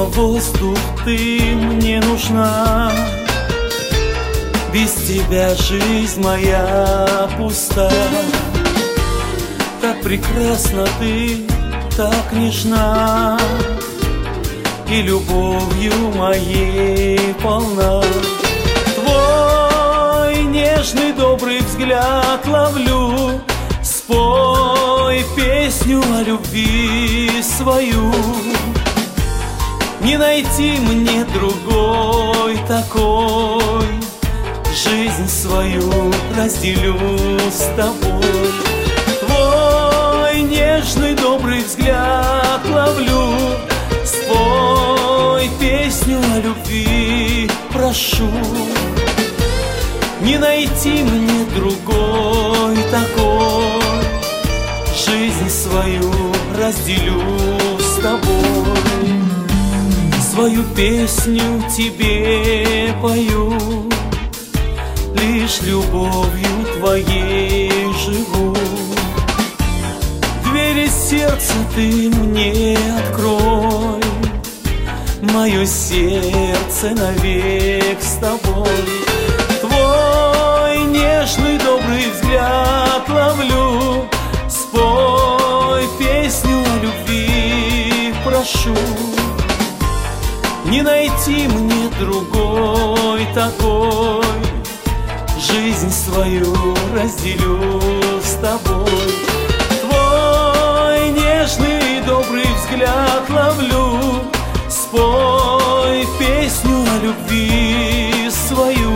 воздух, ты мне нужна. Без тебя жизнь моя пуста. Так прекрасна ты, так нежна, и любовью моей полна. Твой нежный добрый взгляд ловлю, спой песню о любви свою. Не найти мне другой такой, жизнь свою разделю с тобой. Твой нежный добрый взгляд ловлю, спой песню о любви, прошу. Не найти мне другой такой, жизнь свою разделю с тобой. Свою песню тебе пою, лишь любовью твоей живу. Двери сердца ты мне открой, мое сердце навек с тобой. Твой нежный добрый взгляд ловлю, спой песню о любви, прошу. Не найти мне другой такой, жизнь свою разделю с тобой. Твой нежный добрый взгляд ловлю, спой песню о любви свою.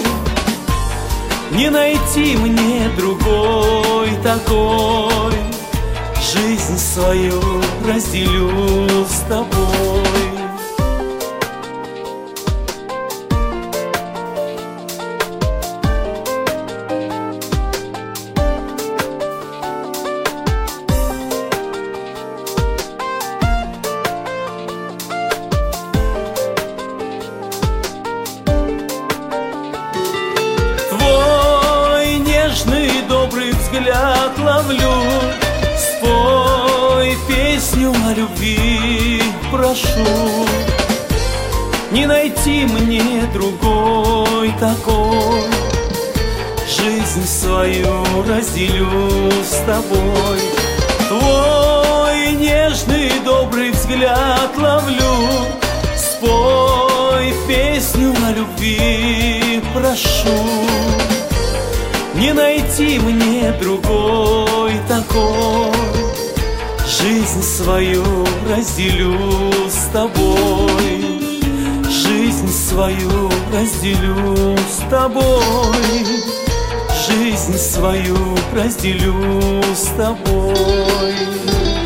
Не найти мне другой такой, жизнь свою разделю с тобой. Нежный добрый взгляд ловлю, спой песню о любви, прошу. Не найти мне другой такой, жизнь свою разделю с тобой. Твой нежный добрый взгляд ловлю, спой песню о любви, прошу. Не найти мне другой такой, жизнь свою разделю с тобой. Жизнь свою разделю с тобой. Жизнь свою разделю с тобой.